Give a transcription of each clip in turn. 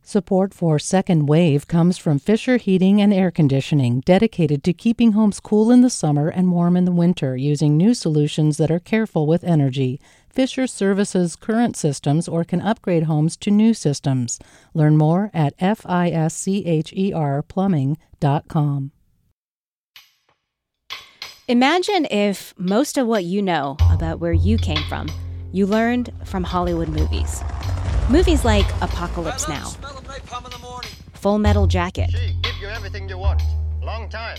Support for Second Wave comes from Fisher Heating and Air Conditioning, dedicated to keeping homes cool in the summer and warm in the winter using new solutions that are careful with energy. Fisher services current systems or can upgrade homes to new systems. Learn more at fischerplumbing.com. Imagine if most of what you know about where you came from, you learned from Hollywood movies. Movies like Apocalypse Now, Full Metal Jacket, She give you everything you want. Long time.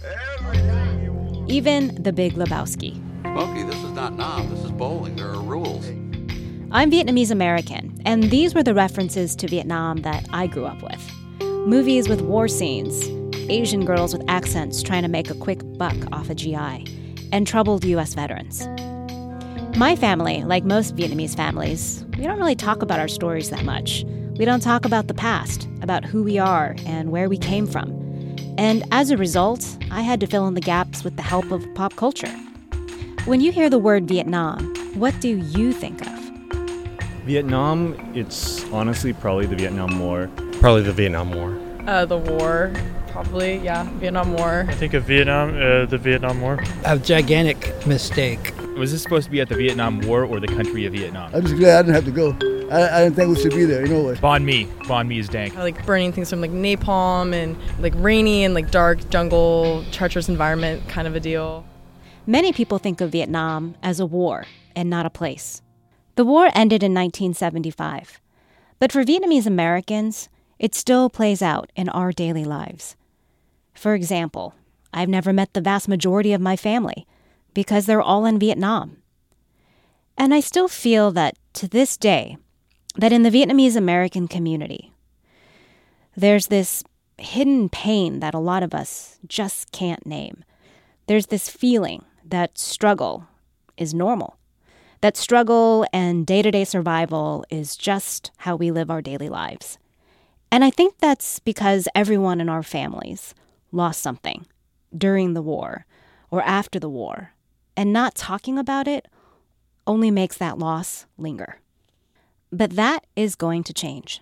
even The Big Lebowski. Smokey, this is not Nam. This is bowling. There are rules. I'm Vietnamese American, and these were the references to Vietnam that I grew up with. Movies with war scenes, Asian girls with accents trying to make a quick buck off a GI, and troubled U.S. veterans. My family, like most Vietnamese families, we don't really talk about our stories that much. We don't talk about the past, about who we are and where we came from. And as a result, I had to fill in the gaps with the help of pop culture. When you hear the word Vietnam, what do you think of? Vietnam, it's honestly probably the Vietnam War. Probably the Vietnam War. The war, probably, yeah, Vietnam War. I think of Vietnam, the Vietnam War. A gigantic mistake. Was this supposed to be at the Vietnam War or the country of Vietnam? I'm just glad I didn't have to go. I didn't think we should be there, you know what? Banh Mi is dank. I like burning things from like napalm and like rainy and like dark jungle, treacherous environment kind of a deal. Many people think of Vietnam as a war and not a place. The war ended in 1975. But for Vietnamese Americans, it still plays out in our daily lives. For example, I've never met the vast majority of my family because they're all in Vietnam. And I still feel that to this day, that in the Vietnamese American community, there's this hidden pain that a lot of us just can't name. There's this feeling that struggle is normal, that struggle and day-to-day survival is just how we live our daily lives. And I think that's because everyone in our families lost something during the war or after the war, and not talking about it only makes that loss linger. But that is going to change.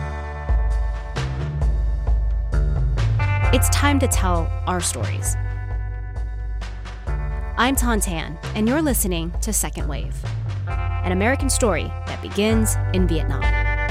It's time to tell our stories. I'm Thanh Tan, and you're listening to Second Wave, an American story that begins in Vietnam.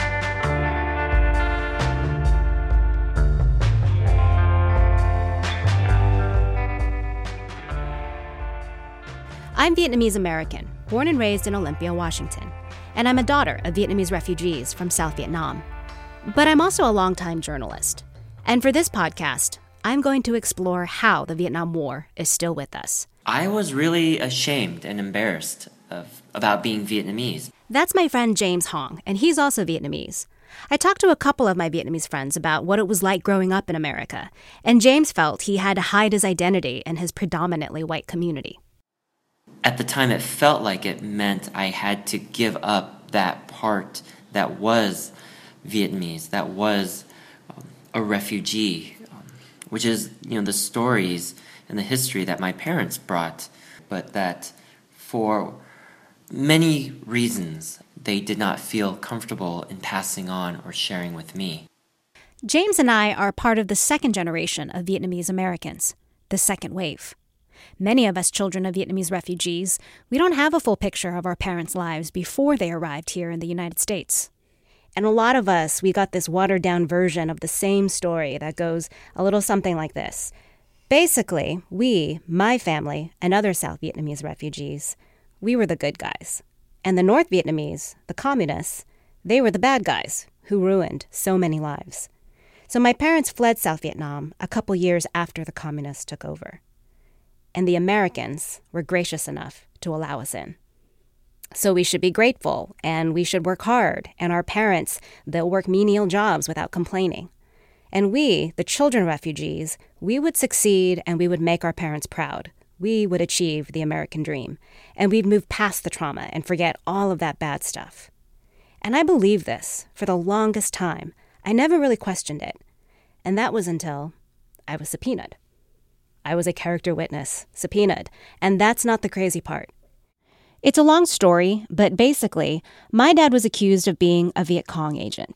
I'm Vietnamese American, born and raised in Olympia, Washington, and I'm a daughter of Vietnamese refugees from South Vietnam. But I'm also a longtime journalist, and for this podcast, I'm going to explore how the Vietnam War is still with us. I was really ashamed and embarrassed about being Vietnamese. That's my friend James Hong, and he's also Vietnamese. I talked to a couple of my Vietnamese friends about what it was like growing up in America, and James felt he had to hide his identity in his predominantly white community. At the time, it felt like it meant I had to give up that part that was Vietnamese, that was a refugee, which is, the stories and the history that my parents brought, but that for many reasons, they did not feel comfortable in passing on or sharing with me. James and I are part of the second generation of Vietnamese Americans, the second wave. Many of us children of Vietnamese refugees, we don't have a full picture of our parents' lives before they arrived here in the United States. And a lot of us, we got this watered-down version of the same story that goes a little something like this. Basically, we, my family, and other South Vietnamese refugees, we were the good guys. And the North Vietnamese, the communists, they were the bad guys who ruined so many lives. So my parents fled South Vietnam a couple years after the communists took over. And the Americans were gracious enough to allow us in. So we should be grateful, and we should work hard, and our parents, they'll work menial jobs without complaining. And we, the children of refugees, we would succeed and we would make our parents proud. We would achieve the American dream, and we'd move past the trauma and forget all of that bad stuff. And I believed this for the longest time. I never really questioned it. And that was until I was subpoenaed. I was a character witness, subpoenaed, and that's not the crazy part. It's a long story, but basically, my dad was accused of being a Viet Cong agent.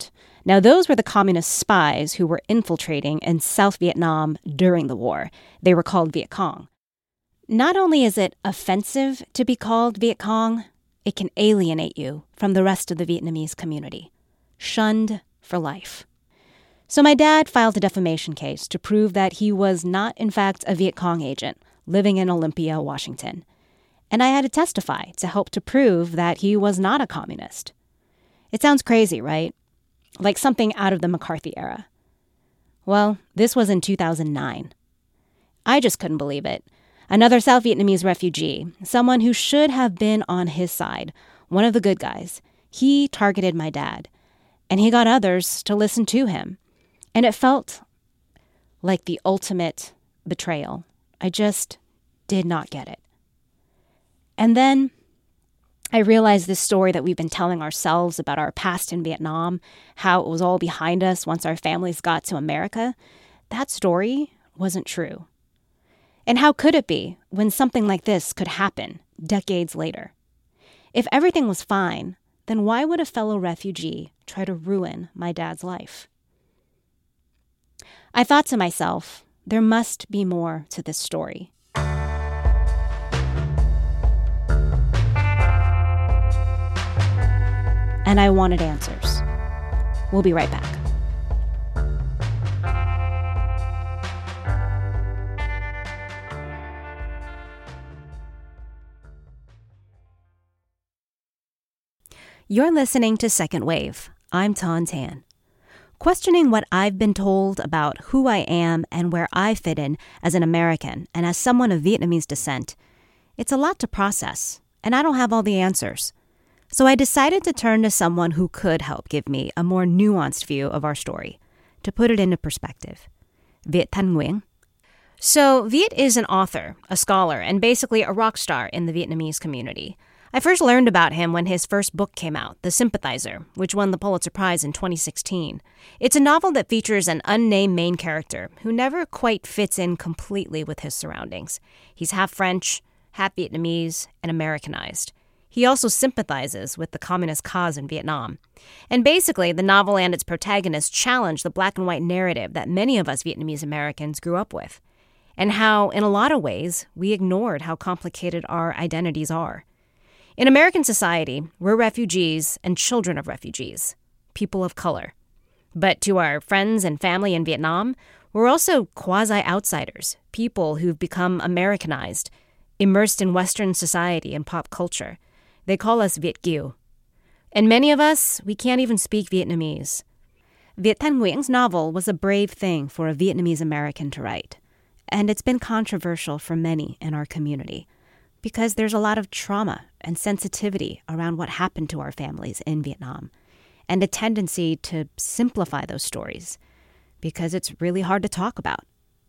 Now, those were the communist spies who were infiltrating in South Vietnam during the war. They were called Viet Cong. Not only is it offensive to be called Viet Cong, it can alienate you from the rest of the Vietnamese community. Shunned for life. So my dad filed a defamation case to prove that he was not, in fact, a Viet Cong agent living in Olympia, Washington. And I had to testify to help to prove that he was not a communist. It sounds crazy, right? Like something out of the McCarthy era. Well, this was in 2009. I just couldn't believe it. Another South Vietnamese refugee, someone who should have been on his side, one of the good guys, he targeted my dad. And he got others to listen to him. And it felt like the ultimate betrayal. I just did not get it. And then I realized this story that we've been telling ourselves about our past in Vietnam, how it was all behind us once our families got to America, that story wasn't true. And how could it be when something like this could happen decades later? If everything was fine, then why would a fellow refugee try to ruin my dad's life? I thought to myself, there must be more to this story. And I wanted answers. We'll be right back. You're listening to Second Wave. I'm Thanh Tan. Questioning what I've been told about who I am and where I fit in as an American and as someone of Vietnamese descent, it's a lot to process, and I don't have all the answers. So I decided to turn to someone who could help give me a more nuanced view of our story, to put it into perspective. Viet Thanh Nguyen. So Viet is an author, a scholar, and basically a rock star in the Vietnamese community. I first learned about him when his first book came out, The Sympathizer, which won the Pulitzer Prize in 2016. It's a novel that features an unnamed main character who never quite fits in completely with his surroundings. He's half French, half Vietnamese, and Americanized. He also sympathizes with the communist cause in Vietnam. And basically, the novel and its protagonist challenge the black and white narrative that many of us Vietnamese Americans grew up with, and how, in a lot of ways, we ignored how complicated our identities are. In American society, we're refugees and children of refugees, people of color. But to our friends and family in Vietnam, we're also quasi-outsiders, people who've become Americanized, immersed in Western society and pop culture. They call us Viet Kieu. And many of us, we can't even speak Vietnamese. Viet Thanh Nguyen's novel was a brave thing for a Vietnamese American to write. And it's been controversial for many in our community, because there's a lot of trauma and sensitivity around what happened to our families in Vietnam, and a tendency to simplify those stories, because it's really hard to talk about.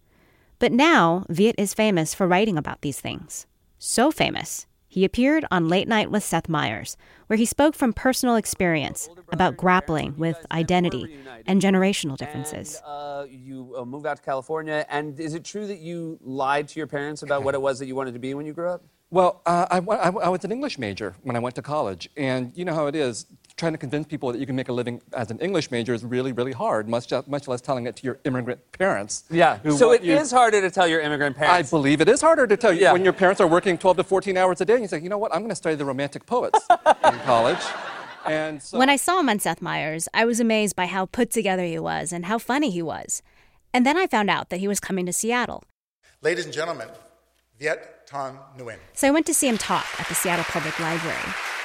But now, Viet is famous for writing about these things. So famous, he appeared on Late Night with Seth Meyers, where he spoke from personal experience about grappling with identity and generational differences. And, you moved out to California, and is it true that you lied to your parents about what it was that you wanted to be when you grew up? Well, I was an English major when I went to college, and you know how it is. Trying to convince people that you can make a living as an English major is really, really hard, much less telling it to your immigrant parents. Yeah, so it is harder to tell your immigrant parents. I believe it is harder to tell you when your parents are working 12 to 14 hours a day, and you say, you know what, I'm going to study the Romantic poets in college. And so, when I saw him on Seth Meyers, I was amazed by how put together he was and how funny he was. And then I found out that he was coming to Seattle. Ladies and gentlemen, Viet Thanh Nguyen. So I went to see him talk at the Seattle Public Library.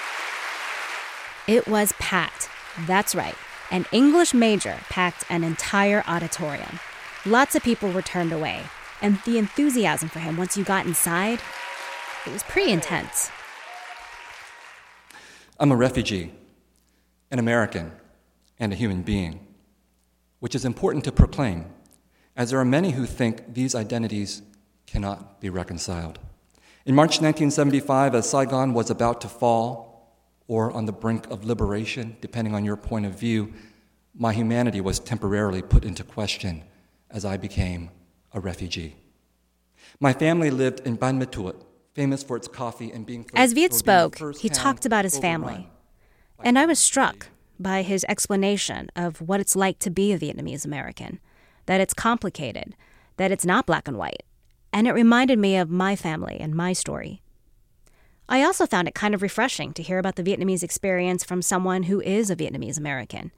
It was packed. That's right. An English major packed an entire auditorium. Lots of people were turned away. And the enthusiasm for him once you got inside, it was pretty intense. I'm a refugee, an American, and a human being, which is important to proclaim, as there are many who think these identities cannot be reconciled. In March 1975, as Saigon was about to fall, or on the brink of liberation, depending on your point of view, my humanity was temporarily put into question as I became a refugee. My family lived in Ban Ma Thuot, famous for its coffee and being... As Viet spoke, he talked about his family. And I was struck by his explanation of what it's like to be a Vietnamese American, that it's complicated, that it's not black and white, and it reminded me of my family and my story. I also found it kind of refreshing to hear about the Vietnamese experience from someone who is a Vietnamese American.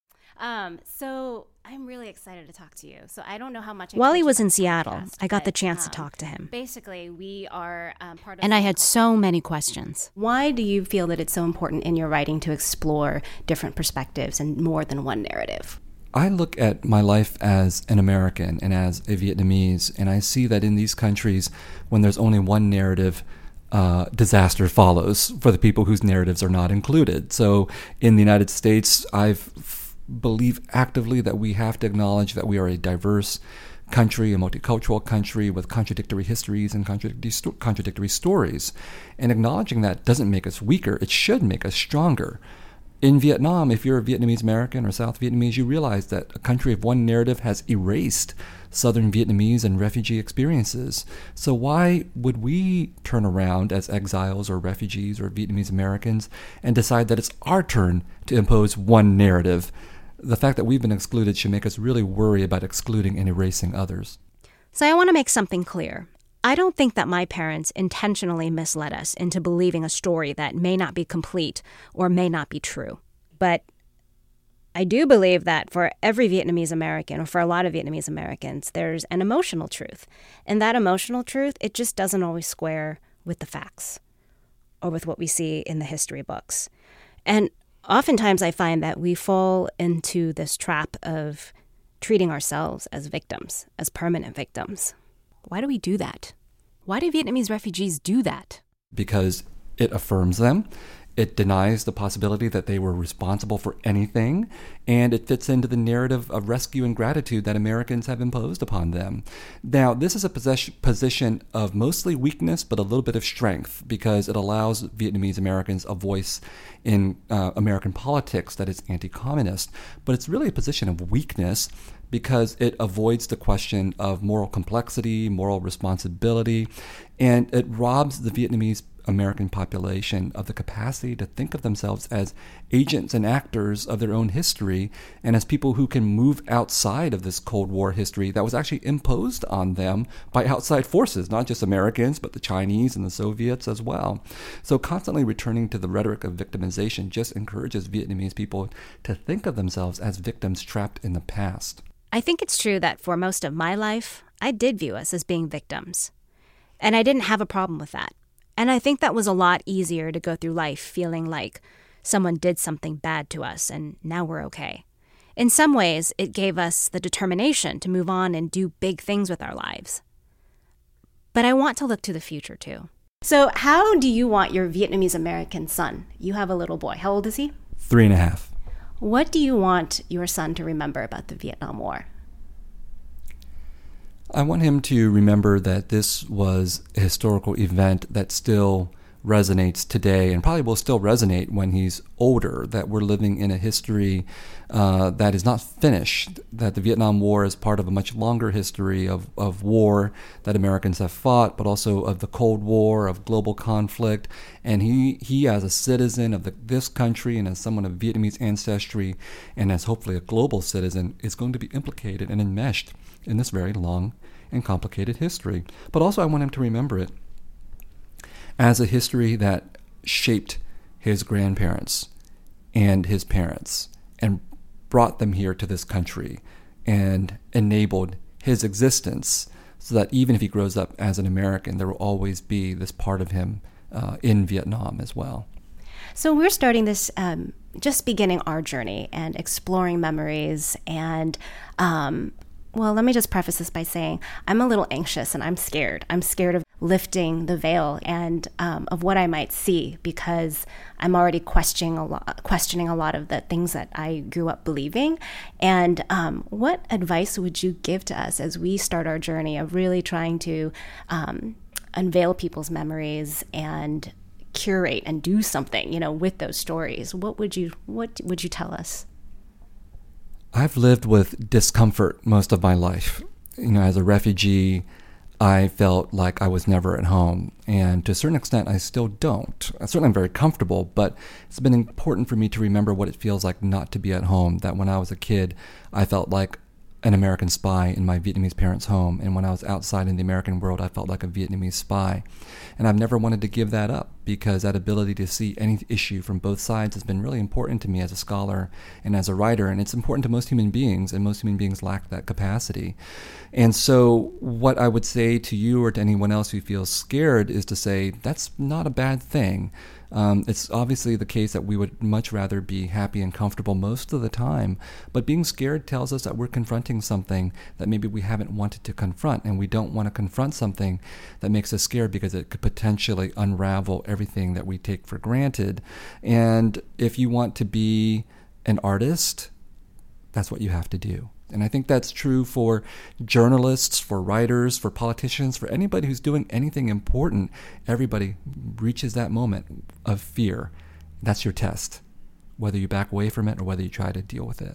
So I'm really excited to talk to you. So I don't know how much. While he was in Seattle, I got the chance to talk to him. Basically, we are part of. And I had so many questions. Why do you feel that it's so important in your writing to explore different perspectives and more than one narrative? I look at my life as an American and as a Vietnamese, and I see that in these countries, when there's only one narrative, disaster follows for the people whose narratives are not included. So in the United States, I believe actively that we have to acknowledge that we are a diverse country, a multicultural country with contradictory histories and contradictory stories. And acknowledging that doesn't make us weaker. It should make us stronger. In Vietnam, if you're a Vietnamese American or South Vietnamese, you realize that a country of one narrative has erased Southern Vietnamese and refugee experiences. So why would we turn around as exiles or refugees or Vietnamese Americans and decide that it's our turn to impose one narrative? The fact that we've been excluded should make us really worry about excluding and erasing others. So I want to make something clear. I don't think that my parents intentionally misled us into believing a story that may not be complete or may not be true. But I do believe that for every Vietnamese American, or for a lot of Vietnamese Americans, there's an emotional truth. And that emotional truth, it just doesn't always square with the facts or with what we see in the history books. And oftentimes I find that we fall into this trap of treating ourselves as victims, as permanent victims. Why do we do that? Why do Vietnamese refugees do that? Because it affirms them. It denies the possibility that they were responsible for anything, and it fits into the narrative of rescue and gratitude that Americans have imposed upon them. Now, this is a position of mostly weakness, but a little bit of strength, because it allows Vietnamese Americans a voice in American politics that is anti-communist. But it's really a position of weakness because it avoids the question of moral complexity, moral responsibility, and it robs the Vietnamese American population of the capacity to think of themselves as agents and actors of their own history, and as people who can move outside of this Cold War history that was actually imposed on them by outside forces, not just Americans, but the Chinese and the Soviets as well. So constantly returning to the rhetoric of victimization just encourages Vietnamese people to think of themselves as victims trapped in the past. I think it's true that for most of my life, I did view us as being victims. And I didn't have a problem with that. And I think that was a lot easier to go through life feeling like someone did something bad to us and now we're okay. In some ways, it gave us the determination to move on and do big things with our lives. But I want to look to the future too. So how do you want your Vietnamese American son? You have a little boy. How old is he? 3.5. What do you want your son to remember about the Vietnam War? I want him to remember that this was a historical event that still resonates today and probably will still resonate when he's older, that we're living in a history that is not finished, that the Vietnam War is part of a much longer history of war that Americans have fought, but also of the Cold War, of global conflict. And he as a citizen of this country and as someone of Vietnamese ancestry and as hopefully a global citizen is going to be implicated and enmeshed in this very long and complicated history. But also I want him to remember it as a history that shaped his grandparents and his parents and brought them here to this country and enabled his existence, so that even if he grows up as an American, there will always be this part of him in Vietnam as well. So we're starting this, just beginning our journey and exploring memories. And well, let me just preface this by saying I'm a little anxious and I'm scared. I'm scared of lifting the veil and of what I might see, because I'm already questioning a lot of the things that I grew up believing. And what advice would you give to us as we start our journey of really trying to unveil people's memories and curate and do something, with those stories? What would you tell us? I've lived with discomfort most of my life. As a refugee, I felt like I was never at home. And to a certain extent, I still don't. Certainly I'm very comfortable, but it's been important for me to remember what it feels like not to be at home, that when I was a kid, I felt like an American spy in my Vietnamese parents' home. And when I was outside in the American world, I felt like a Vietnamese spy. And I've never wanted to give that up, because that ability to see any issue from both sides has been really important to me as a scholar and as a writer. And it's important to most human beings, and most human beings lack that capacity. And so what I would say to you or to anyone else who feels scared is to say, that's not a bad thing. It's obviously the case that we would much rather be happy and comfortable most of the time, but being scared tells us that we're confronting something that maybe we haven't wanted to confront, and we don't want to confront something that makes us scared because it could potentially unravel everything that we take for granted. And if you want to be an artist, that's what you have to do. And I think that's true for journalists, for writers, for politicians, for anybody who's doing anything important. Everybody reaches that moment of fear. That's your test, whether you back away from it or whether you try to deal with it.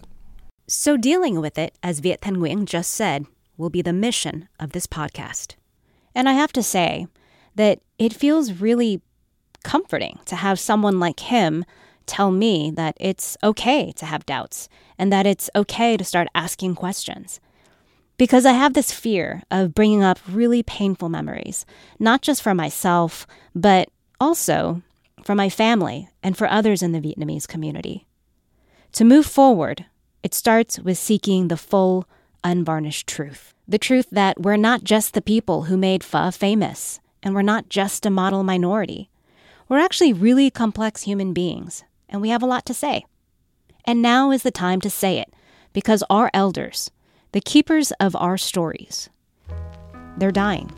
So dealing with it, as Viet Thanh Nguyen just said, will be the mission of this podcast. And I have to say that it feels really comforting to have someone like him tell me that it's okay to have doubts and that it's okay to start asking questions. Because I have this fear of bringing up really painful memories, not just for myself, but also for my family and for others in the Vietnamese community. To move forward, it starts with seeking the full, unvarnished truth. The truth that we're not just the people who made pho famous, and we're not just a model minority. We're actually really complex human beings, and we have a lot to say. And now is the time to say it, because our elders, the keepers of our stories, they're dying.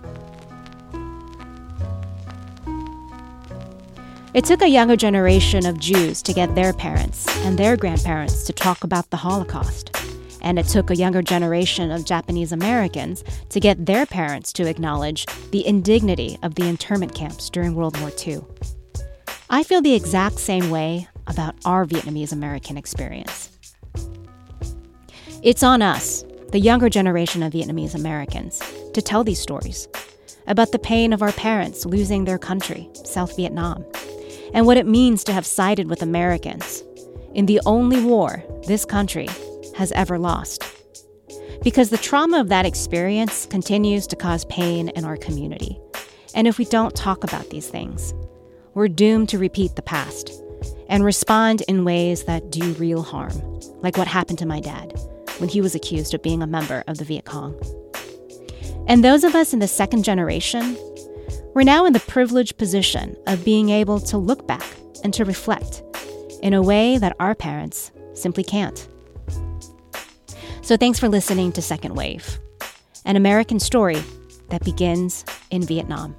It took a younger generation of Jews to get their parents and their grandparents to talk about the Holocaust. And it took a younger generation of Japanese Americans to get their parents to acknowledge the indignity of the internment camps during World War II. I feel the exact same way about our Vietnamese American experience. It's on us, the younger generation of Vietnamese Americans, to tell these stories about the pain of our parents losing their country, South Vietnam, and what it means to have sided with Americans in the only war this country has ever lost. Because the trauma of that experience continues to cause pain in our community. And if we don't talk about these things, we're doomed to repeat the past and respond in ways that do real harm, like what happened to my dad when he was accused of being a member of the Viet Cong. And those of us in the second generation, we're now in the privileged position of being able to look back and to reflect in a way that our parents simply can't. So thanks for listening to Second Wave, an American story that begins in Vietnam.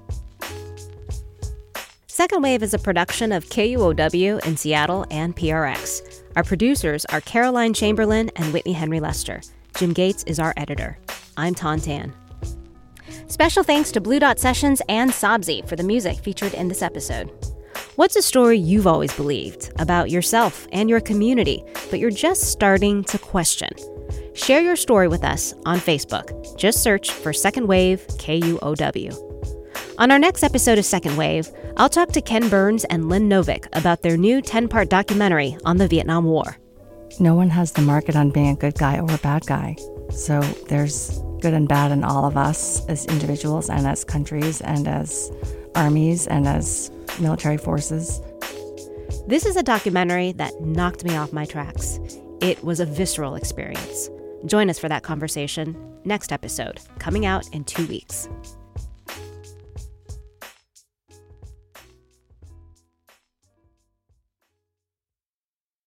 Second Wave is a production of KUOW in Seattle and PRX. Our producers are Caroline Chamberlain and Whitney Henry Lester. Jim Gates is our editor. I'm Ton Tan. Special thanks to Blue Dot Sessions and Sabzi for the music featured in this episode. What's a story you've always believed about yourself and your community, but you're just starting to question? Share your story with us on Facebook. Just search for Second Wave KUOW. On our next episode of Second Wave, I'll talk to Ken Burns and Lynn Novick about their new 10-part documentary on the Vietnam War. No one has the market on being a good guy or a bad guy. So there's good and bad in all of us as individuals and as countries and as armies and as military forces. This is a documentary that knocked me off my tracks. It was a visceral experience. Join us for that conversation next episode, coming out in 2 weeks.